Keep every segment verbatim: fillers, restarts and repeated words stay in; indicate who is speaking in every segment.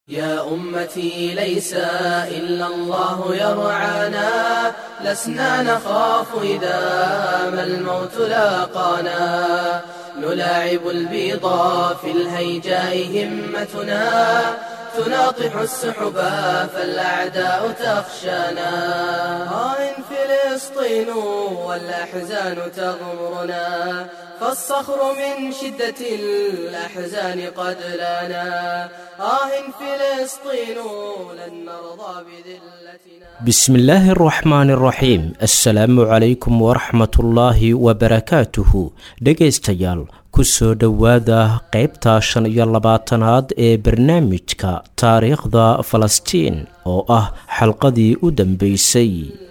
Speaker 1: يا أمتي ليس إلا الله يرعانا، لسنا نخاف إذا ما الموت لاقانا، نلاعب البيضا في الهيجاء همتنا، تناطح السحبا فالأعداء تخشانا. آه فلسطين والأحزان تغمرنا، فالصخر من شدة الأحزان قد لانا. آه فلسطين لن نرضى بذلتنا.
Speaker 2: بسم الله الرحمن الرحيم. السلام عليكم ورحمة الله وبركاته. dhegaystayaal kusoo dhowaada qaybta shan iyo labaatanaad ee barnaamijka taariikhda Falastiin oo ah xalqadii u dambeysay.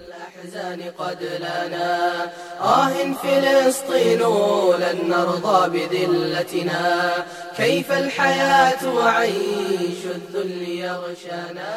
Speaker 1: قد لنا آه فلسطين لن نرضى بذلتنا، كيف الحياة وعيش الذل يغشانا.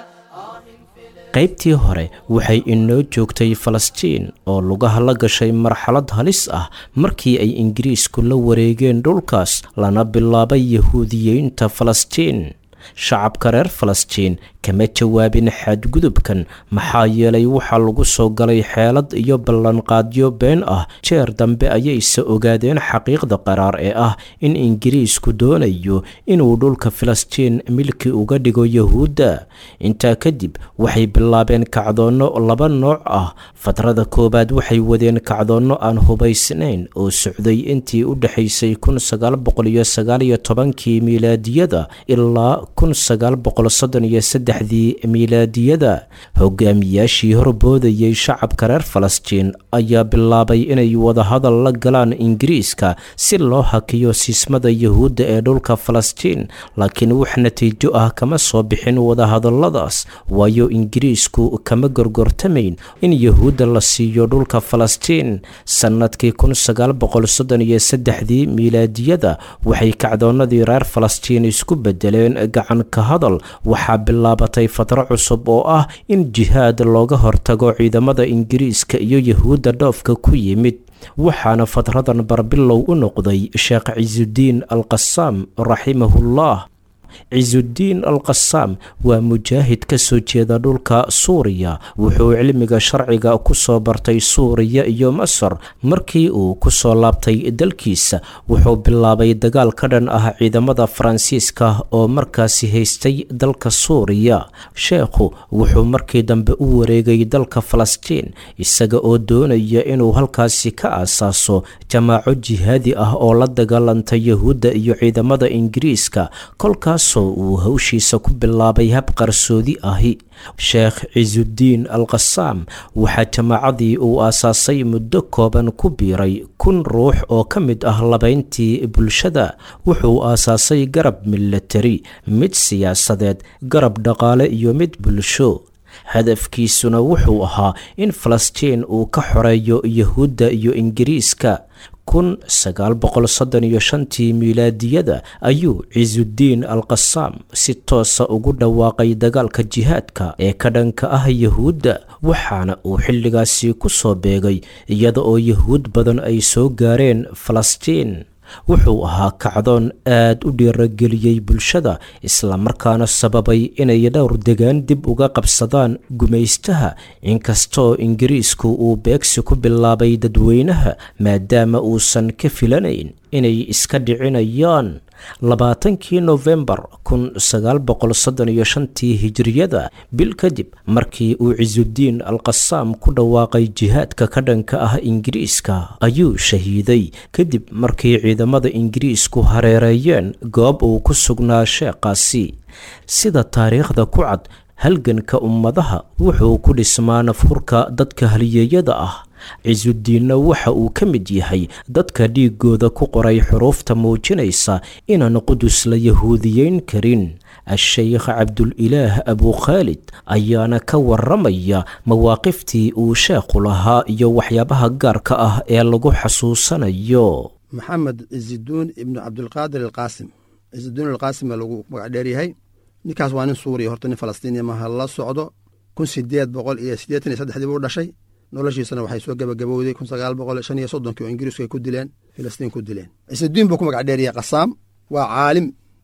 Speaker 2: qaybtii hore waxay inoo joogtay Falastiin oo lugaha la gashay marxalad halis ah markii ay Ingiriisku la wareegeen dhulkaas lana bilaabay Yahuudiyiinta Falastiin. shacabka reer Falastiin kama jawaabin xadgudubkan maxaa yeelay waxa lagu soo galay xeelad iyo ballanqaadyo been ah. jeer dambe ayayse ogaadeen xaqiiqda qaraar ee ah in Ingiriisku doonayo inuu dhulka Falastiin milki uga dhigo Yahuudda. intaa kadib waxay bilaabeen kacdoonno laba nooc ah. fatrada koobaad waxay wadeen kacdoonno aan hubaysnayn oo socday intii u dhaxaysay kun sagaal boqol sagaal iyo toban kii miilaadiyada ilaa kun sagaal boqol soddon iyo saddex dii miilaadiyada. hogaamiyaashii horboodayay shacabka reer Falastiin ayaa bilaabay inay wada hadal la galaan Ingiriiska si loo hakiyo siismada Yahuudda ee dhulka Falastiin, laakiin wax natiijo ah kama soo bixin wada hadalladaas, waayo Ingiriisku kama gorgortamayn in Yahuudda la siiyo dhulka Falastiin. sanadkii kun sagaal boqol soddon iyo saddex dii miilaadiyada waxay kacdoonadii reer Falastiin isku bedeleen gacan ka hadal. waxaa bilaabatay fatro cusub oo ah in jihaad looga hortago ciidamada Ingiriiska iyo Yahuudda dhoofka ku yimid, waxaana fatradan barbilow u noqday Sheekh Ciizudiin Al-Qassam raximahullah. ciizudiin al-Qassam waa mujaahid ka soo jeeda dhulka Suuriya. wuxuu cilmiga sharciga ku soo bartay Suuriya iyo Masar. markii uu ku soo laabtay dalkiisa wuxuu bilaabay dagaal ka dhan ah ciidamada Faransiiska oo markaasi haystay dalka Suuriya. sheekhu wuxuu markii dambe u wareegay dalka Falastiin isaga oo doonaya inuu halkaasi ka aasaaso jamaaco jihaadi ah oo la dagaalanta Yahuudda iyo ciidamada Ingiriiska. kolkaas uu hawshiisa ku bilaabay hab qarsoodi ahi. Sheekh Ciizudiin Al-Qassam waxaa jamaacadii uu aasaasay muddo kooban ku biiray kun ruux oo ka mid ah labayntii bulshada. wuxuu aasaasay garab military, mid siyaasadeed, garab dhaqaale iyo mid bulsho. hadafkiisuna wuxuu ahaa in Falastiin uu ka xoreeyo Yahuudda iyo Ingiriiska. kun sagaal boqol soddon iyo shan tii miilaadiyada ayuu Ciizudiin Al-Qassam si toosa ugu dhawaaqay dagaalka jihaadka ee ka dhanka ah Yahuudda, waxaana uu xilligaasi ku soo beegay iyada oo Yahuud badan ay soo gaareen Falastiin. wuxuu ahaa kacdoon aad u dhiirageliyey bulshada, isla markaana sababay inay dhowr degaan dib uga qabsadaan gumaystaha, inkastoo Ingiriisku uu beegsi ku bilaabay dadweynaha maadaama uusan ka filanayn inay iska dhicinayaan. labaatankii Novembar kun sagaal boqol soddon iyo shan tii hijriyada, bil kadib markii uu Ciizudiin Al-Qassam ku dhawaaqay jihaadka ka dhanka ah Ingiriiska, ayuu shahiiday kadib markii ciidamada Ingiriisku hareereeyeen goob uu ku sugnaa sheekhaasi. sida taariikhda ku cad, halganka ummadaha wuxuu ku dhismaa nafhurka dadka halyeeyada ah. Ciizudiinna waxa uu ka mid yahay dadka dhiigooda ku qoray xuruufta muujinaysa inaan Qudus la yahuudiyeyn karin. الشيخ عبد الإله أبو خالد ayaana ka waramaya mawaaqiftii uu sheekhu lahaa iyo waxyaabaha gaarka ah ee lagu xasuusanayo.
Speaker 3: maxamed ciizudiin ibn cabdulqaadir alqaasim ciizudiin alqaasim lagu magac dheer yahay. ninkaas waa nin Suuriya, horta nin Falastiini ma la socdo. kun sideed boqol iyo siddeetan iyo saddex dii buu dhashay. noloshiisana waxay soo gabagabowday kun sagaal boqol shan iyo soddon kii oo Ingiriisku ay ku dileen Falastiin ku dileen. Ciizudiin buu ku magac dheer yahay Qassam. waa caalim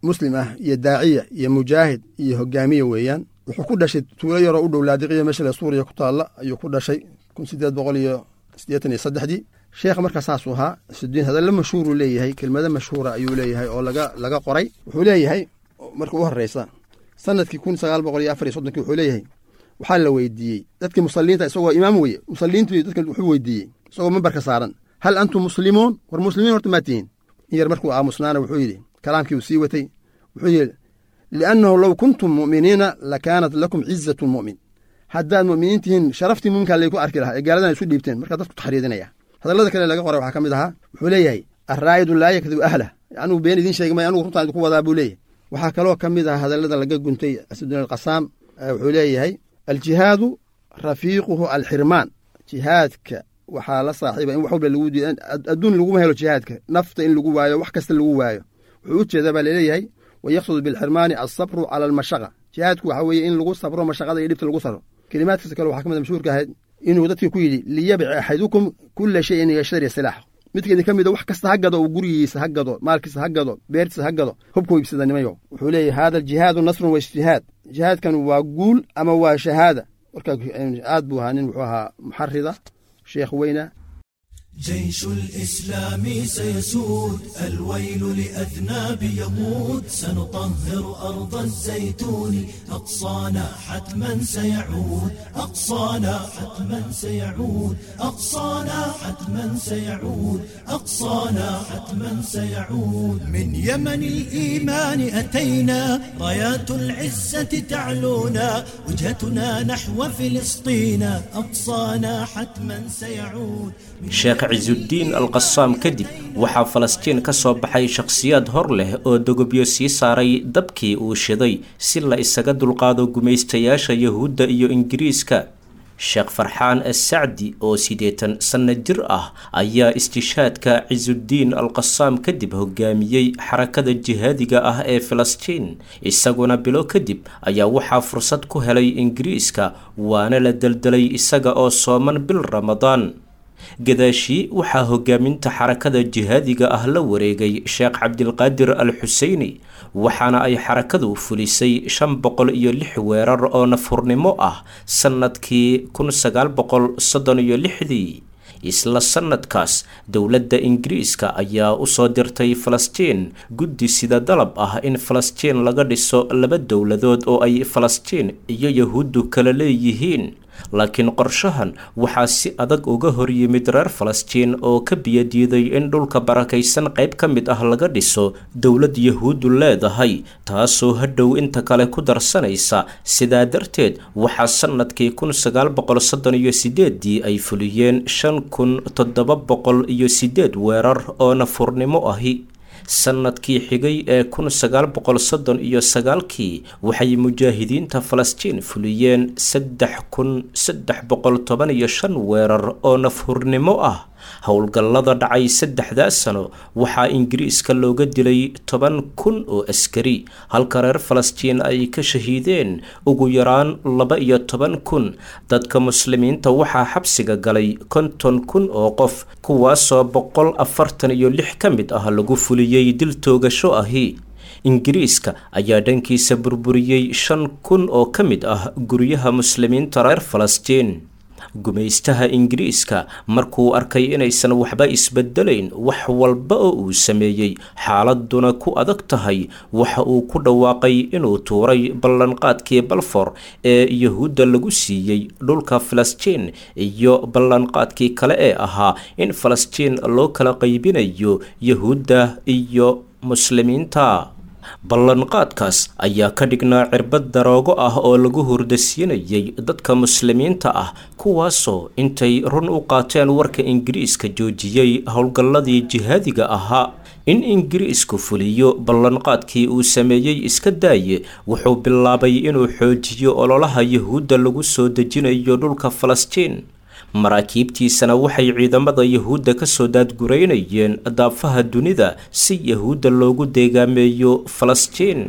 Speaker 3: muslim ah iyo daaciya iyo mujaahid iyo hogaamiye weeyaan. wuxuu ku dhashay tuulo yaroo u dhow laadiqiya meesha le suuriya ku taalla ayuu ku dhashay kun sideed boqol iyo siddeetan iyo saddexdii. sheekh markaa saasuu ahaa isudiin hadalla mashhuuruu leeyahay, kelmado mashhuura ayuu leeyahay oo laga laga qoray. wuxuu leeyahay marka u horreysa sanadkii kun sagaal boqol iyo afar iyo soddonkii wuxuu leeyahay waxaa la weydiiyey dadkii musalliinta, isagoo imaam weye musalliintu dadka wuxuu weydiiyey isagoo mambarka saaran, hal antum muslimuun, war muslimiin horta maa tihiin? in yar markuu aamusnaana wuxuu yidhi kalaamkii uu sii watay wuxuu yidhi liannahu low kuntum mu'miniina lakaanat lakum cizatu lmu'min, haddaad mu'miniin tihiin sharaftii muminkaa layku arki lahaa ee gaaladan isu dhiibteen. markaa dadku taxriidinaya. hadallada kale laga qoray waxaa ka mid ahaa wuxuu leeyahay arraa'idu laa yakdibu ahlah, anugu been idiin sheegi maayo, anugu runtaan idinku wadaa buu leeyahay. waxaa kaloo ka mid ah hadallada laga guntay asudin alqasaam wuxuu leeyahay aljihaadu rafiiquhu alxirmaan, jihaadka waxaa la saaxiiba in wax walba lagu diido, adduun laguma helo jihaadka, nafta in lagu waayo, wax kasta lagu waayo. wuxuu u jeedaa baa laleeyahay wayaqsudu bilxirmaani alsabru cala almashaqa, jihaadku waxaa weeye in lagu sabro mashaqada iyo dhibta lagu saro. kelimaadkiisa kale waxaa ka mid a mashhuurka ahayd inuu dadkii ku yidhi liyabic axadukum kula shayin yashtari silaax, midka idin ka mida wax kasta ha gado, oo gurigiisa ha gado, maalkiisa ha gado, beertiisa ha gado, hubka iibsada nimayo. wuxuu leeyahay hada aljihaadu nasrun wa ijtihaad, jihaadkan waa guul ama waa shahaada. markaa aad buu ahaa nin wuxuu ahaa muxarida sheekh weyna.
Speaker 4: جيش الإسلام سيسود الويل لأذناب يموت سنطهر أرض الزيتون أقصانا حتما سيعود أقصانا حتما سيعود أقصانا حتما سيعود أقصانا حتما سيعود من يمن الإيمان أتينا رايات العزة تعلونا وجهتنا نحو فلسطين أقصانا حتما سيعود.
Speaker 2: sheekh cisudiin alqasaam kadib waxaa falastiin ka soo baxay shakhsiyaad hor leh oo dogobyo sii saaray dabkii uu shiday si la isaga dulqaado gumaystayaasha yahuudda iyo ingiriiska. sheekh farxaan assacdi oo siddeetan sanno jir ah ayaa istishaadka cisudiin alqasaam kadib hogaamiyey xarakada jihaadiga ah ee falastiin. isaguna bilo kadib ayaa waxaa fursad ku helay ingiriiska, waana la deldelay isaga oo sooman bil ramadaan. gadaashii waxaa hogaaminta xarakada jihaadiga ah la wareegay sheekh cabdilqaadir al xuseyni, waxaana ay xarakadu fulisay shan boqol iyo lix weerar oo nafurnimo ah sannadkii kun sagaal boqol soddon iyo lixdii. isla sannadkaas dowladda ingiriiska ayaa u soo dirtay falastiin guddi sida dalab ah in falastiin laga dhiso laba dowladood oo ay falastiin iyo yahuuddu kala leeyihiin. laakiin qorshahan waxaa si adag uga hor yimid reer falastiin oo ka biyadiiday in dhulka barakaysan qayb ka mid ah laga dhiso dowlad yahuuddu leedahay, taasoo hadhow inta kale ku darsanaysa. sidaa darteed waxaa sannadkii kun sagaal boqol soddon iyo sideeddii ay fuliyeen shan kun toddoba boqol iyo siddeed weerar oo nafurnimo ahi. sannadkii xigay ee kun sagaal boqol soddon iyo sagaalkii waxay mujaahidiinta falastiin fuliyeen saddex kun saddex boqol toban iyo shan weerar oo nafhurnimo ah. howlgallada dhacay saddexdaa sano waxaa ingiriiska looga dilay toban kun oo askari, halka reer falastiin ay ka shahiideen ugu yaraan laba iyo toban kun. dadka muslimiinta waxaa xabsiga galay konton kun oo qof, kuwaasoo boqol afartan iyo lix ka mid ah lagu fuliyey dil toogasho ahi. ingiriiska ayaa dhankiisa burburiyey shan kun oo ka mid ah guryaha muslimiinta reer falastiin. gumaystaha ingiriiska markuu arkay inaysan waxba isbedelayn wax walba oo uu sameeyey, xaaladuna ku adag tahay, waxa uu ku dhawaaqay inuu tuuray ballanqaadkii balfour ee yahuudda lagu siiyey dhulka falastiin iyo ballanqaadkii kale ee ahaa in falastiin loo kala qaybinayo yahuudda iyo muslimiinta. ballanqaadkaas ayaa ka dhignaa cirbad daroogo ah oo lagu hurdasiinayay dadka muslimiinta ah, kuwaasoo intay run u qaateen warka ingiriiska joojiyey howlgalladii jihaadiga ahaa. in ingiriisku fuliyo ballanqaadkii uu sameeyey iska daaye, wuxuu bilaabay inuu xoojiyo ololaha yahuudda lagu soo dejinayo dhulka falastiin. maraakiibtiisana waxay ciidamada yahuudda ka soo daadguraynayeen daafaha dunida si yahuudda loogu deegaameeyo falastiin.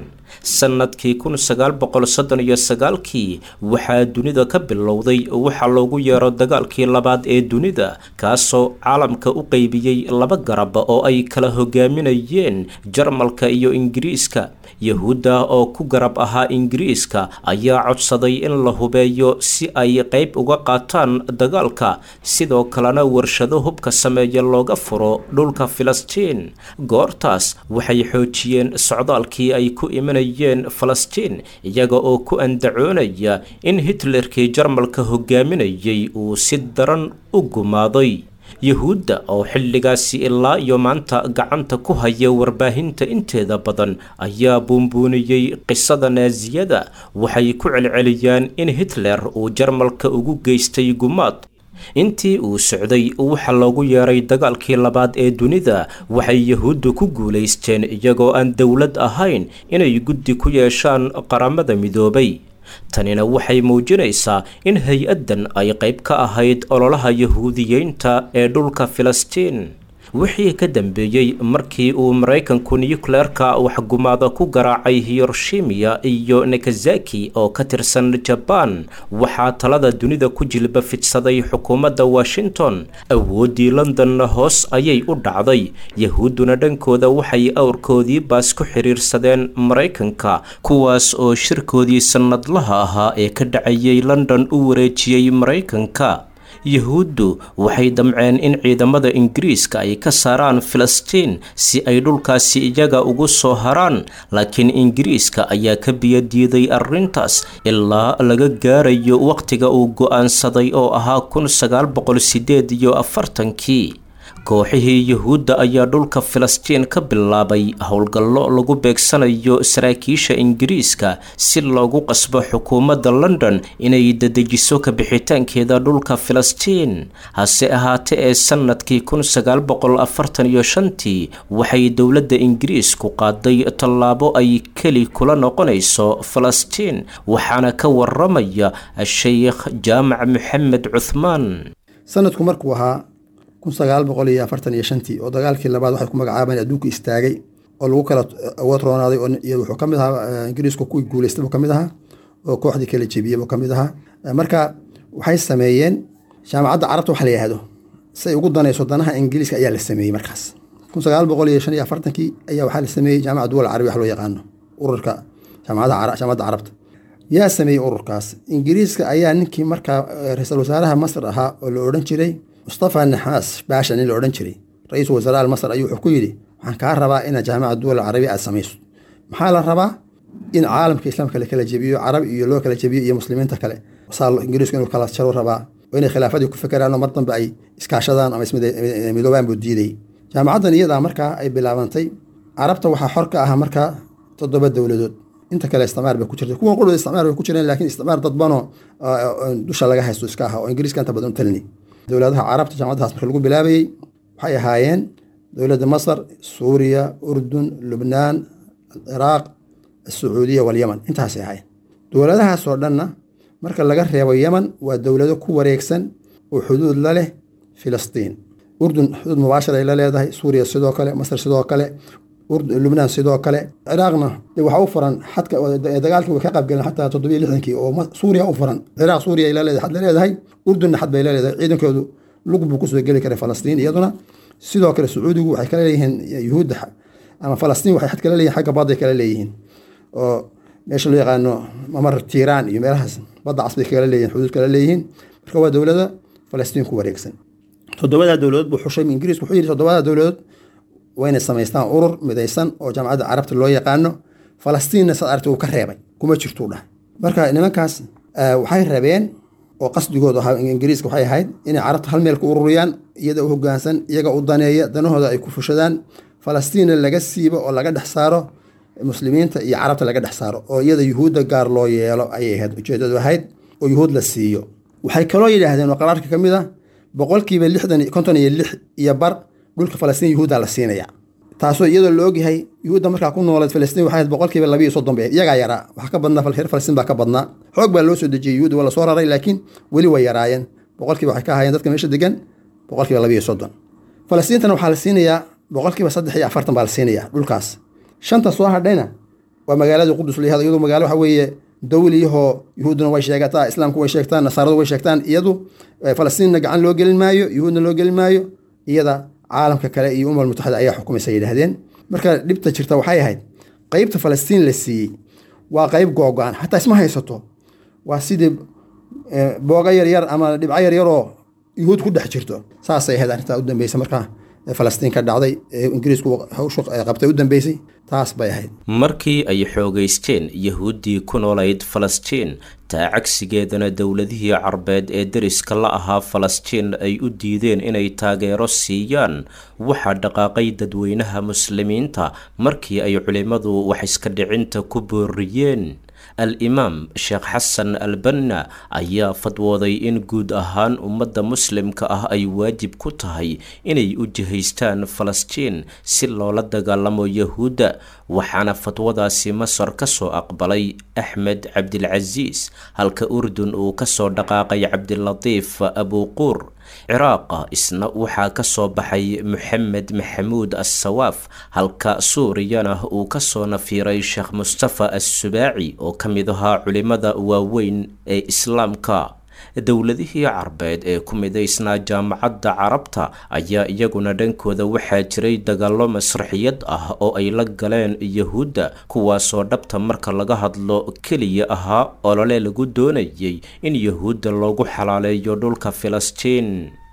Speaker 2: sannadkii kun sagaal boqol soddon iyo sagaalkii waxaa dunida ka bilowday waxa loogu yeero dagaalkii labaad ee dunida kaasoo caalamka u qeybiyey laba garab oo ay kala hogaaminayeen jarmalka iyo ingiriiska. yahuudda oo ku garab ahaa ingiriiska ayaa codsaday in la hubeeyo si ay qayb uga qaataan dagaalka, sidoo kalena warshado hubka sameeya looga furo dhulka Filistiin. goortaas waxay xoojiyeen socdaalkii ay ku imanayeen Filistiin iyaga oo ku andacoonaya in Hitlerkii Jarmalka hogaaminayay uu si daran u gumaaday. yahuudda oo xilligaasi ilaa iyo maanta gacanta ku haya warbaahinta inteeda badan ayaa buunbuuniyey qisada naasiyada. waxay ku celceliyaan in Hitler uu Jarmalka ugu geystay gumaad. intii uu socday waxa loogu yeeray dagaalkii labaad ee dunida waxay yahuuddu ku guulaysteen iyagoo aan dowlad ahayn inay guddi ku yeeshaan qaramada midoobay. tanina waxay muujinaysaa in hay-addan ay qayb ka ahayd ololaha yahuudiyeynta ee dhulka Filistiin. wixii ka dambeeyey markii uu Maraykanku nuclearka waxgumaada ku garaacay Hiroshima iyo Nagasaki oo ka tirsan Japan, waxaa talada dunida ku jilba fidsaday xukuumadda Washington. awooddii London hoos ayay u dhacday. yahuudduna dhankooda waxay awrkoodii baas ku xiriirsadeen Maraykanka, kuwaas oo shirkoodii sannadlaha ahaa ee ka dhacayay London u wareejiyey Maraykanka. yahuuddu waxay damceen in ciidamada ingiriiska ay ka saaraan Filistiin si ay dhulkaasi iyaga ugu soo haraan, laakiin ingiriiska ayaa ka biyadiiday arrintaas ilaa laga gaarayo waqtiga uu go'aansaday oo ahaa kun sagaal boqol sideed iyo afartankii. kooxihii yahuudda ayaa dhulka Filistiin ka bilaabay howlgallo lagu beegsanayo saraakiisha ingiriiska si loogu qasbo xukuumadda London inay dedejiso ka bixitaankeeda dhulka Filistiin. hase ahaatee ee sannadkii kun sagaal boqol afartan iyo shantii waxay dowladda ingiriisku qaaday tallaabo ay keli kula noqonayso Filistiin, waxaana ka waramaya Sheikh Jaamac Maxamed Cuthmaan.
Speaker 3: sanadku markuu ahaa kun sagaal boqol iyo afartan iyo shantii oo dagaalkii labaad waxay ku magacaabeen adduunka istaagay oo lagu kala awood roonaaday oo wuxuu ka mid ahaa ingiriisku kuwii guulaystay buu ka mid ahaa oo kooxdii kala jebiyey buu ka mid ahaa. marka waxay sameeyeen jaamacadda carabta waxa la yidhaahdo say ugu danayso danaha ingiriiska ayaa la sameeyey. markaas kun sagaal boqol iyo shan iyo afartankii ayaa waxaa la sameeyey jaamacad duwal carabi wax loo yaqaano ururka jaamacadda carabta. yaa sameeyey ururkaas? ingiriiska ayaa ninkii markaa ra-iisul wasaaraha masar ahaa oo la odhan jiray mustafa naxaas baasha nin la odhan jiray, ra-iisul wasaaraha masar ayuu wuxuu ku yidhi waxaan kaa rabaa inaad jaamacad duwal carabi aad samayso. maxaa la rabaa? in caalamka islaamka la kala jebiyo, carab iyo loo kala jebiyo iyo muslimiinta kale. saa ingiriisku inuu kala jaro rabaa oo inay khilaafadii ku fekeraan oo mar dambe ay iskaashadaan ama ismidoobaan buu diiday. jaamacaddan iyadaa markaa ay bilaabantay. carabta waxaa xor ka ahaa markaa toddoba dowladood, inta kale isticmaar bay ku jirtay. kuwan qudhooda isticmaar bay ku jireen, laakiin isticmaar dadbanoo dusha laga haysto iska aha oo ingiriiska inta badan u talini. dowladaha carabta jaamacadahaas marka lagu bilaabayey waxay ahaayeen dowladda masar, suuriya, urdun, lubnaan, ciraaq, sacuudiya walyaman. intaasay ahaayeen. dowladahaasoo dhanna marka laga reebo yaman waa dowlado ku wareegsan oo xuduud la leh Filistiin. urdun xuduud mubaashir ay la leedahay, suuriya sidoo kale, masar sidoo kale, lubnaan sidoo kale. ciraaqna waxa u furan xadka dagaalkii way ka qaybgaleen xataa toddobiyo lixdankii oo suuriya u furan. ciraaq suuriya ay la leedahay xad la leedahay, urdunna xad bay la leedahay. ciidankoodu lug buu kusoo geli karay Falastiin. iyaduna sidoo kale sacuudigu waxay kala leeyihiin yuhuudda ama Falastiin waxay xad kala leeyihiin xagga badda kala leeyihiin oo meesha loo yaqaano mamar Tiiraan iyo meelahaas badda cas bay kala leeyihiin, xuduud kala leeyihiin. marka waa dowlada Falastiin ku wareegsan. toddobada dowladood buu xushay ingiriisku wuxuu yidhi toddobada dowladood wayna samaystaan urur midaysan oo jaamacadda carabta loo yaqaano. Falastiinna sad aragti uu ka reebay, kuma jirtuu dhah. marka nimankaas waxay rabeen oo qasdigooda ahaa ingiriiska waxay ahayd inay carabta hal meel ku ururiyaan, iyada u hoggaansan, iyaga u daneeya, danahooda ay ku fushadaan. Falastiinna laga siibo oo laga dhex saaro muslimiinta iyo carabta laga dhex saaro oo iyada yuhuudda gaar loo yeelo ayay ahayd ujeedadu ahayd oo yuhuud la siiyo. waxay kaloo yidhaahdeen oo qaraarka ka mid ah boqolkiiba lixdan konton iyo lix iyo bar dhulka Falastiin yuhuudda la siinaya, taasoo iyadoo la ogyahay yuhuudda markaa ku noolayd Falastiin waxay ahayd boqolkiiba laba iyo soddon bay iyagaa yaraa. wax ka badnaa reer Falastiin baa ka badnaa, xoog baa loo soo dejiyey, yuhuudda waa la soo raray, laakiin weli way yaraayeen. boqolkiiba waxay ka ahaayeen dadka meesha degan boqolkiiba laba iyo soddon. Falastiintana waxaa la siinayaa boqolkiiba saddex iyo afartan baa la siinayaa dhulkaas. shanta soo hadhayna waa magaalada qudus layihahdo iyadu magaalo waxa weeye dowliyahoo yuhuudduna way sheegataa islaamku way sheegtaan nasaaradu way sheegtaan iyadu falastiinna gacan loo gelin maayo yuhuudna loo gelin maayo iyada caalamka kale iyo ummal mutaxida ayaa xukumaysa yidhaahdeen marka dhibta jirta waxay ahayd qaybta falastiin la siiyey waa qayb googo-an xataa isma haysato waa sidii booga yaryar ama dhibco yaryaroo yuhuud ku dhex jirto saasay ahayd arrintaa u dambeysa markaa falastiin ka dhacday ee ingiriisku hawshu qabtay u dambeysay taas bay ahayd
Speaker 2: markii ay xoogaysteen yahuuddii ku noolayd falastiin taa cagsigeedana dowladihii carbeed ee deriska la ahaa falastiin ay u diideen inay taageero siiyaan waxaa dhaqaaqay dadweynaha muslimiinta markii ay culimmadu wax iska dhicinta ku booriyeen al-imaam sheekh xasan albanna ayaa fadwooday in guud ahaan ummadda muslimka ah ay waajib ku tahay inay u jihaystaan falastiin si loola dagaalamo yahuudda waxaana fadwadaasi masar ka soo aqbalay axmed cabdilcasiis halka urdun uu ka soo dhaqaaqay cabdilatiif abuuquur ciraaqa isna waxaa ka soo baxay moxamed maxamuud assawaaf halka suuriyana uu ka soo nafiiray sheekh mustafa assubaaci oo ka mid ahaa culimmada waaweyn ee islaamka dowladihii carbeed ee ku midaysnaa jaamacadda carabta ayaa iyaguna dhankooda waxaa jiray dagaallo masraxiyad ah oo ay la galeen yahuudda kuwaasoo dhabta marka laga hadlo keliya ahaa olole lagu doonayay in yahuudda loogu xalaaleeyo dhulka filistiin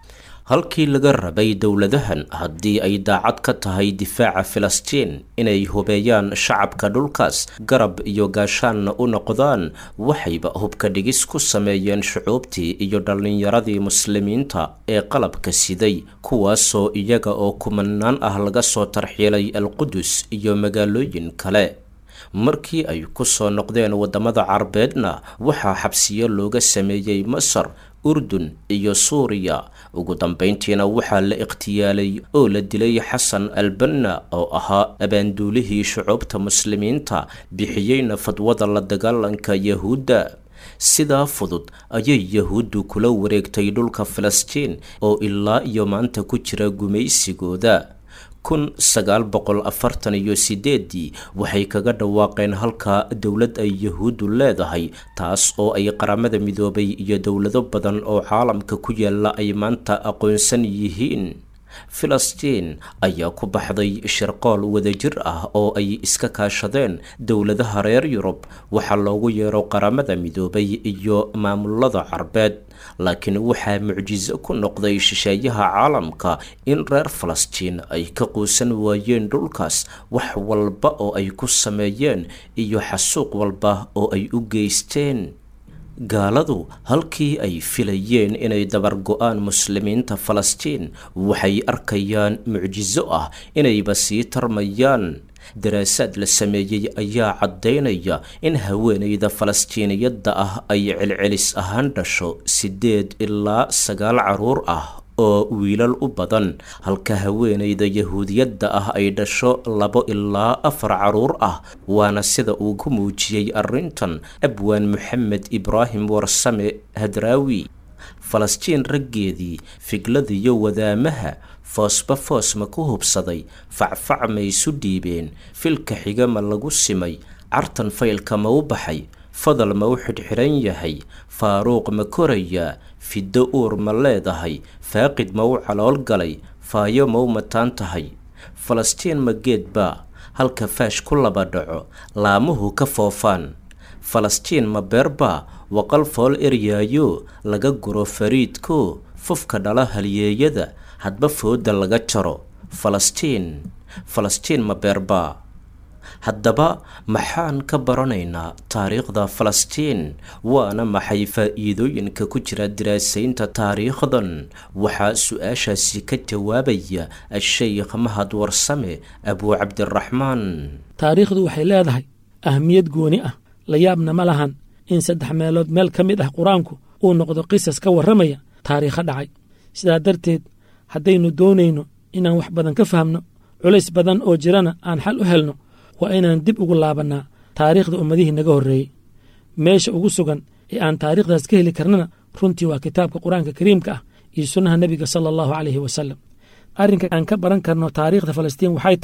Speaker 2: halkii laga rabay dowladahan haddii ay daacad ka tahay difaaca filistiin inay hubeeyaan shacabka dhulkaas garab iyo gaashaanna u noqdaan waxayba hubka dhigis ku sameeyeen shucuubtii iyo dhallinyaradii muslimiinta ee qalabka siday kuwaasoo iyaga oo kumanaan ah laga soo tarxiilay alqudus iyo magaalooyin kale markii ay ku soo noqdeen waddamada carbeedna waxaa xabsiyo looga sameeyey masar urdun iyo suuriya ugu dambayntiina waxaa la ikhtiyaalay oo la dilay xasan albanna oo ahaa abaanduulihii shucuubta muslimiinta bixiyeyna fadwada la dagaalanka yahuudda sidaa fudud ayay yahuuddu kula wareegtay dhulka filistiin oo ilaa iyo maanta ku jira gumaysigooda kun sagaal boqol afartan iyo sideedii waxay kaga dhawaaqeen halka dowlad ay yahuuddu leedahay taas oo ay qaramada midoobay iyo dowlado badan oo caalamka ku yaala ay maanta aqoonsan yihiin filistiin ayaa ku baxday shirqool wadajir ah oo ay iska kaashadeen dowladaha reer yurub waxaa loogu yeero qaramada midoobay iyo maamulada carbeed laakiin waxaa mucjiso ku noqday shisheeyaha caalamka in reer falastiin ay ka quusan waayeen dhulkaas wax walba oo ay ku sameeyeen iyo xasuuq walba oo ay u geysteen gaaladu halkii ay filayeen inay dabar go-aan muslimiinta falastiin waxay arkayaan mucjiso ah inayba sii tarmayaan daraasaad la sameeyey ayaa caddaynaya in haweenayda falastiiniyadda ah ay celcelis ahaan dhasho siddeed ilaa sagaal carruur ah oo wiilal u badan halka haweenayda yahuudiyadda ah ay dhasho labo ilaa afar carruur ah waana sida uu ku muujiyey arrintan abwaan moxamed ibraahim warsame hadraawi falastiin raggeedii figladiyo wadaamaha foosba foos ma ku hubsaday facfac maysu dhiibeen filka xiga ma lagu simay cartan faylka ma u baxay fadal ma u xidhxidhan yahay faaruuq ma korayaa fiddo uur ma leedahay faaqid ma u calool galay faayo ma u mataan tahay falastiin ma geed baa halka faash ku laba dhaco laamuhu ka foofaan falastiin ma beer baa waqal fool eryaayo laga guro fariidko fufka dhala halyeeyada hadba fooda laga jaro falastiin falastiin ma beer baa haddaba maxaan ka baranaynaa taariikhda falastiin waana maxay faa'iidooyinka ku jira diraasaynta taariikhdan waxaa su-aashaasi ka jawaabaya a-sheykh mahad warsame abuu cabdiraxmaan
Speaker 5: taariikhdu waxay leedahay ahmiyad gooni ah la yaabna ma lahan in saddex meelood meel ka mid ah qur-aanku uu noqdo qisas ka warramaya taariikho dhacay sidaa darteed haddaynu doonayno inaan wax badan ka fahmno culays badan oo jirana aan xal u helno waa inaan dib ugu laabannaa taariikhda ummadihii naga horreeyey meesha ugu sugan ee aan taariikhdaas ka heli karnana runtii waa kitaabka qur-aanka kariimka ah iyo sunnaha nebiga sala allahu calayhi wasalam arrinka aan ka baran karno taariikhda falastiin waxay tahay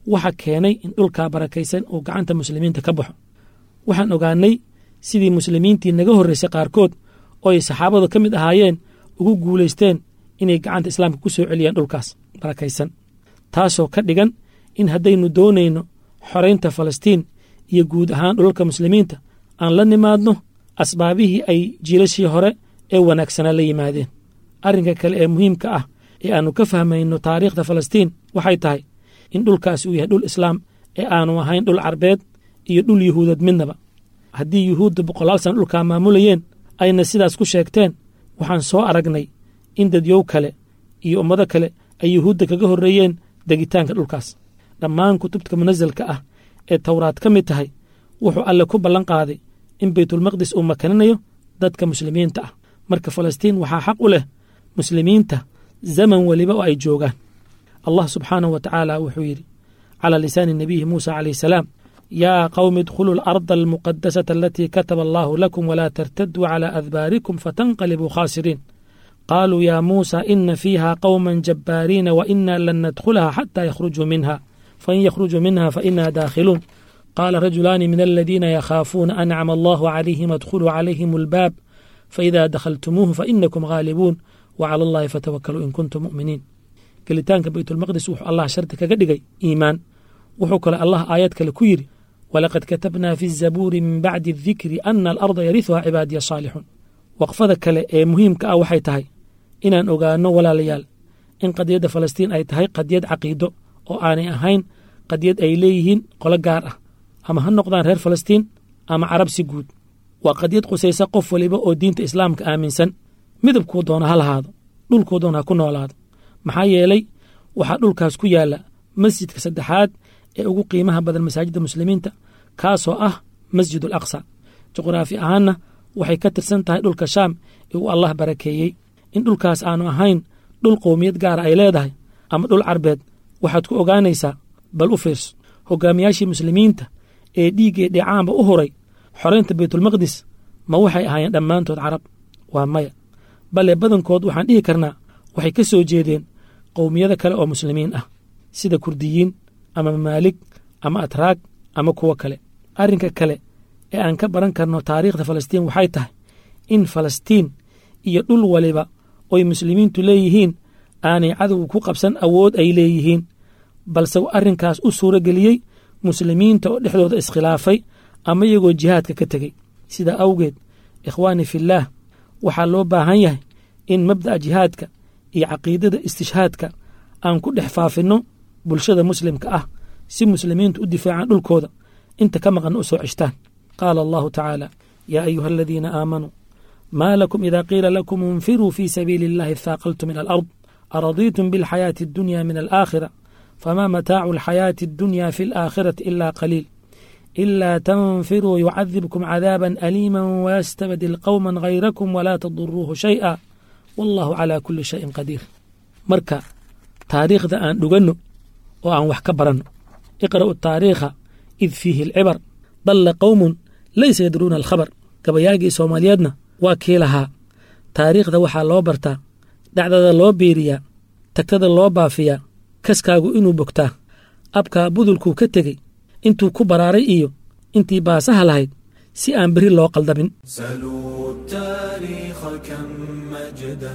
Speaker 5: waxa keenay in dhulkaa barakaysan uu gacanta muslimiinta ka baxo waxaan ogaanay sidii muslimiintii naga horraysay qaarkood oo ay saxaabadu ka mid ahaayeen ugu guulaysteen inay gacanta islaamka ku soo celiyaan dhulkaas barakaysan taasoo ka dhigan in haddaynu doonayno xoraynta falastiin iyo guud ahaan dhulalka muslimiinta aan la nimaadno asbaabihii ay jiilashii hore ee wanaagsanaa la yimaadeen arrinka kale ee muhiimka ah ee aannu ka fahmayno taariikhda falastiin waxay tahay in dhulkaas uu yahay dhul islaam ee aanu ahayn dhul carbeed iyo dhul yuhuudeed midnaba haddii yuhuudda boqolaal sana dhulkaa maamulayeen ayna sidaas ku sheegteen waxaan soo aragnay in dadyow kale iyo ummado kale ay yuhuudda kaga horreeyeen degitaanka dhulkaas dhammaan kutubta munasalka ah ee tawraad ka mid tahay wuxuu alle ku ballan qaaday in baytulmaqdis uu makaninayo dadka muslimiinta ah marka falastiin waxaa xaq u leh muslimiinta zaman weliba oo ay joogaan allah subxaanahu wa tacaala wuxuu yidhi calaa lisaani nebiyi muusa calayh salaam yaa qawmi idkhuluu alarda almuqadasata alatii kataba allaahu lakum walaa tartaduu calaa adbaarikum fatanqalibuu khaasiriin qaaluu yaa muusa ina fiiha qowman jabbaariina wa inaa lan nadkhulaha xataa yakhrujuu minha fain yakhrujuu minha fainaa daakhiluun qaala rajulaani min aladiina yakhaafuuna ancama allahu calayhim adkhuluu calayhim albaab faidaa dakhaltumuuhu fainakum ghaalibuun wacala allahi fatawakkaluu in kuntum mu'miniin gelitaanka baytulmaqdis wuxuu allah shardi kaga dhigay iimaan wuxuu kale allah aayad kale ku yidhi walaqad katabnaa fi zabuuri min bacdi adikri ana alarda yarihuha cibaadiya saalixuun waqfada kale ee muhiimka ah waxay tahay inaan ogaanno walaalayaal in qadiyadda falastiin ay tahay qadiyad caqiido oo aanay ahayn qadiyad ay leeyihiin qolo gaar ah ama ha noqdaan reer falastiin ama carab si guud waa qadiyad qusaysa qof waliba oo diinta islaamka aaminsan midabkuu doona ha lahaado dhulkuu doona ha ku noolaado maxaa yeelay waxaa dhulkaas ku yaalla masjidka saddexaad ee ugu qiimaha badan masaajidda muslimiinta kaasoo ah masjid al aqsa juqraafi ahaanna waxay ka tirsan tahay dhulka shaam ee uu allah barakeeyey in dhulkaas aanu ahayn dhul qowmiyad gaara ay leedahay ama dhul carbeed waxaad ku ogaanaysaa bal u fiirso hogaamiyaashii muslimiinta ee dhiiggee dheecaanba u huray xoraynta baytulmaqdis ma waxay ahaayeen dhammaantood carab waa maya bale badankood waxaan dhihi karnaa waxay ka soo jeedeen qowmiyada kale oo muslimiin ah sida kurdiyiin ama mamaalig ama atraag ama kuwo kale arrinka kale ee aan ka baran karno taariikhda falastiin waxay tahay in falastiin iyo dhul waliba oy muslimiintu leeyihiin aanay cadowga ku qabsan awood ay leeyihiin balse arrinkaas u suuro geliyey muslimiinta oo dhexdooda iskhilaafay ama iyagoo jihaadka ka tegey sidaa awgeed ikhwaani fillaah waxaa loo baahan yahay in mabda'a jihaadka iyo caqiidada istishhaadka aan ku dhex faafinno bulshada muslimka ah si muslimiintu u difaacaan dhulkooda inta ka maqanna u soo ceshtaan qaala allahu tacaala yaa ayuha aladiina aamanuu maa lakum idaa qiila lakum infiruu fii sabiili illahi ihaaqaltum ila alard aradiitum bialxayaati addunya min alaakhira famaa mataacu alxayaati addunya fi alaakhirati ilaa qaliil ilaa tanfiruu yucadibkum cadaaban aliiman wayastabdil qowman hayrakum walaa taduruuhu shay'a wallahu calaa kulli shayin qadiir marka taariikhda aan dhuganno oo aan wax ka baranno iqra'u taariikha id fiihi alcibar dalla qowmun laysa yadruuna alkhabar gabayaagii soomaaliyeedna waa kii lahaa taariikhda waxaa loo bartaa dhacdada loo biiriyaa tagtada loo baafiyaa kaskaagu inuu bogtaa abkaa budulkuu ka tegey intuu ku baraaray iyo intii baasaha lahayd si aan beri loo qaldamin
Speaker 4: سلوا التاريخ كم مجدا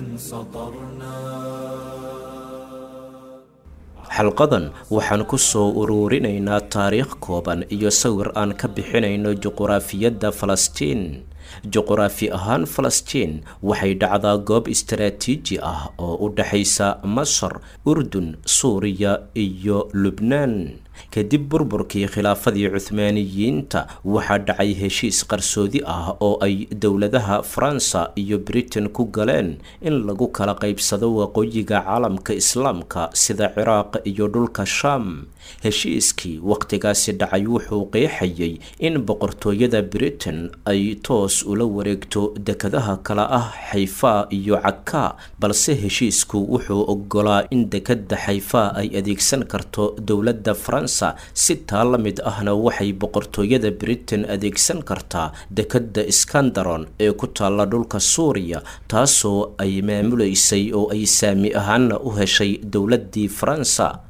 Speaker 4: سطرنا
Speaker 2: xalqadan waxaan ku soo uruurinaynaa taariikh kooban iyo sawir aan ka bixinayno juquraafiyadda falastiin juquraafi ahaan falastiin waxay dhacdaa goob istaraatiiji ah oo u dhexaysa masar urdun suuriya iyo lubnaan kadib burburkii khilaafadii cuhmaaniyiinta waxaa dhacay heshiis qarsoodi ah oo ay dowladaha faransa iyo britain ku galeen in lagu kala qaybsado waqooyiga caalamka islaamka sida ciraaq iyo dhulka shaam heshiiskii wakhtigaasi dhacay wuxuu qeexayay in boqortooyada britain ay toos ula wareegto dekadaha kala ah xayfaa iyo cakaa balse heshiisku wuxuu ogolaa in dekadda xayfaa ay adeegsan karto dowladda faransa si taa la mid ahna waxay boqortooyada britain adeegsan kartaa dekadda iskandaron ee ku taalla dhulka suuriya taasoo ay maamulaysay oo ay saami ahaanna u heshay dowladdii faransa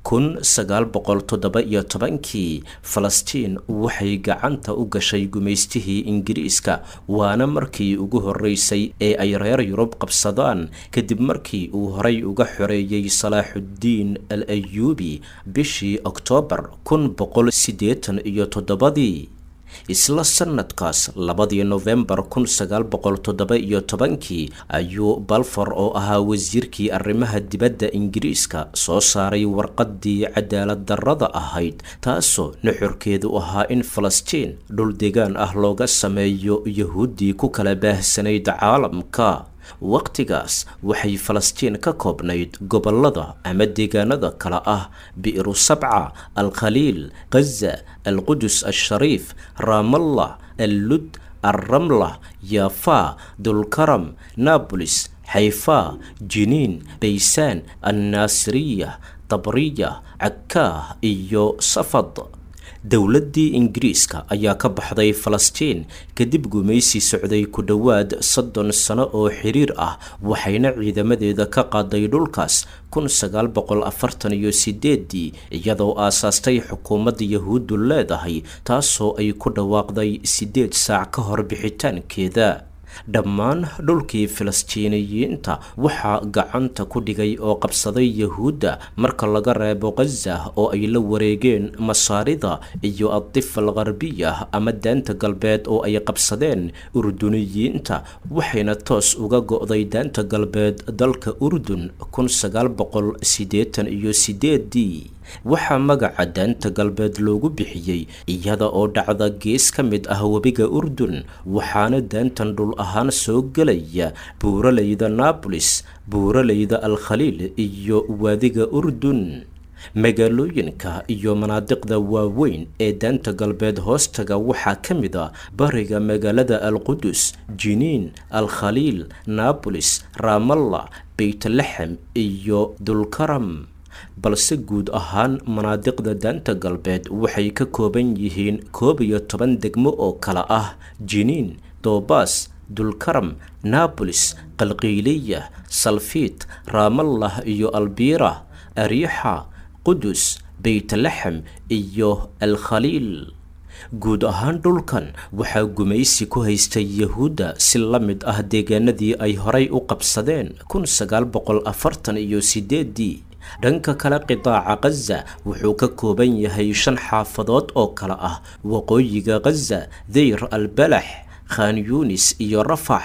Speaker 2: kun sagaal boqol toddoba iyo tobankii falastiin waxay gacanta u gashay gumaystihii ingiriiska waana markii ugu horreysay ee ay reer yurub qabsadaan kadib markii uu horay uga xoreeyey salaaxuddiin al ayuubi bishii oktoobar kun boqol siddeetan iyo toddobadii isla sanadkaas labadii nofembar kun sagaal boqol toddoba iyo tobankii ayuu balfour oo ahaa wasiirkii arrimaha dibadda ingiriiska soo saaray warqaddii cadaalad darrada ahayd taasoo nuxurkeedu ahaa in falastiin dhul deegaan ah looga sameeyo yahuuddii ku kala baahsanayd caalamka waqtigaas waxay falastiin ka koobnayd gobollada ama deegaanada kale ah bi'ru sabca alkhaliil gaza alqudus alshariif raamallah allud alramlah yaafaa dulkaram naabolis xayfaa jiniin baysaan annaasiriya tabriya cakaah iyo safad dowladdii ingiriiska ayaa ka baxday falastiin kadib gumaysi socday ku dhowaad soddon sano oo xiriir ah waxayna ciidamadeeda ka qaaday dhulkaas kun sagaal boqol afartan iyo sideedii iyadoo aasaastay xukuumadda yahuuddu leedahay taasoo ay ku dhawaaqday siddeed saac ka hor bixitaankeeda dhammaan dhulkii falastiiniyiinta waxaa gacanta ku dhigay oo qabsaday yahuudda marka laga reebo gaza oo ay la wareegeen masaarida iyo addifa algharbiya ama daanta galbeed oo ay qabsadeen urduniyiinta waxayna toos uga go'day daanta galbeed dalka urdun kun sagaal boqol siddeetan iyo sideedii waxaa magaca daanta galbeed loogu bixiyey iyada oo dhacda gees ka mid ah webiga urdun waxaana daantan dhul ahaan soo gelaya buuralayda naabolis buuralayda alkhaliil iyo waadiga urdun magaalooyinka iyo manaadiqda waaweyn ee daanta galbeed hoostaga waxaa ka mid a bariga magaalada alqudus jiniin alkhaliil naabolis raamallah beytlaxem iyo dulkaram balse guud ahaan manaadiqda daanta galbeed waxay ka kooban yihiin koob iyo toban degmo oo kala ah jiniin doobaas dulkaram naabolis qalqiiliya salfiit raamallah iyo albiira ariixa qudus beytlaxem iyo alkhaliil guud ahaan dhulkan waxaa gumaysi ku haystay yahuudda si la mid ah deegaanadii ay horay u qabsadeen kun sagaal boqol afartan iyo sideedii dhanka kale qitaaca gaza wuxuu ka kooban yahay shan xaafadood oo kale ah waqooyiga gaza deyr albalax khan yunis iyo rafax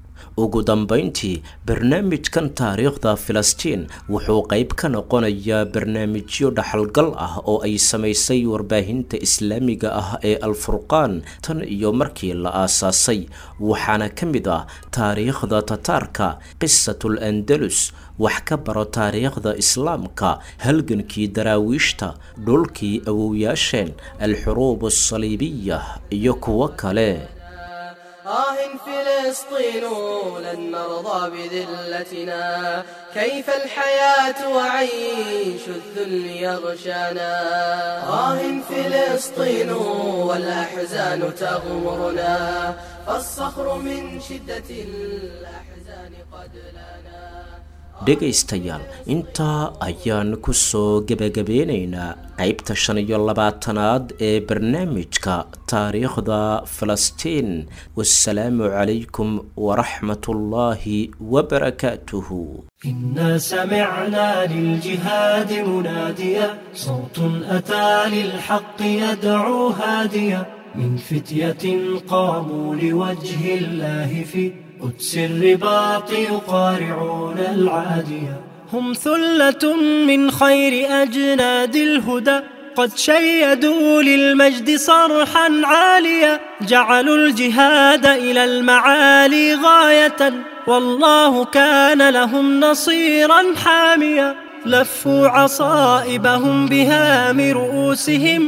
Speaker 2: ugu dambayntii barnaamijkan taariikhda filistiin wuxuu qayb ka noqonayaa barnaamijyo dhaxalgal ah oo ay samaysay warbaahinta islaamiga ah ee alfurqaan tan iyo markii la aasaasay waxaana ka mid ah taariikhda tataarka qisatul andalus wax ka baro taariikhda islaamka halgankii daraawiishta dhulkii awowyaasheen alxuruub asaliibiya iyo kuwo kale
Speaker 1: آه فلسطين لن نرضى بذلتنا كيف الحياة وعيش الذل يغشانا آه فلسطين والأحزان تغمرنا فالصخر من شدة الأحزان قد لنا
Speaker 2: dhegaystayaal intaa ayaan ku soo gebagabeynaynaa qaybta shan iyo labaatanaad ee barnaamijka taariikhda falastiin wassalaamu calaykum waraxmat ullaahi wabarakaatuhu
Speaker 4: إنا سمعنا للجهاد مناديا صوت أتى للحق يدعو هاديا من فتية قاموا لوجه الله في قدس الرباط يقارعون العادية هم ثلة من خير أجناد الهدى قد شيدوا للمجد صرحا عاليا جعلوا الجهاد إلى المعالي غاية والله كان لهم نصيرا حاميا لفوا عصائبهم بهام رؤوسهم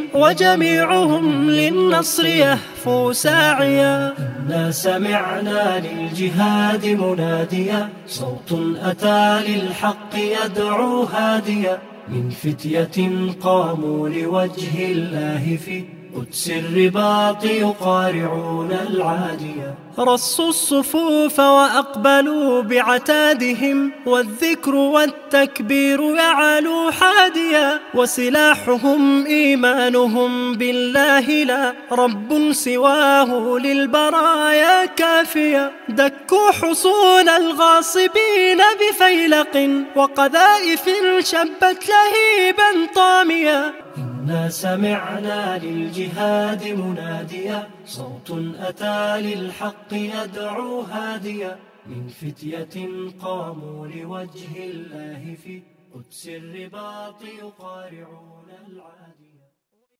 Speaker 4: وجميعهم للنصر يهفو ساعيا إنا سمعنا للجهاد مناديا صوت أتى للحق يدعو هاديا من فتية قاموا لوجه الله في قدس الرباط يقارعون العادية. رصوا الصفوف وأقبلوا بعتادهم، والذكر والتكبير يعلو حاديا، وسلاحهم إيمانهم بالله لا رب سواه للبرايا كافيا. دكوا حصون الغاصبين بفيلق، وقذائف شبت لهيبا طاميا. إنا سمعنا للجهاد مناديا، صوت أتى للحق يدعو هاديا، من فتية قاموا لوجه الله في قدس الرباط يقارعون العادي.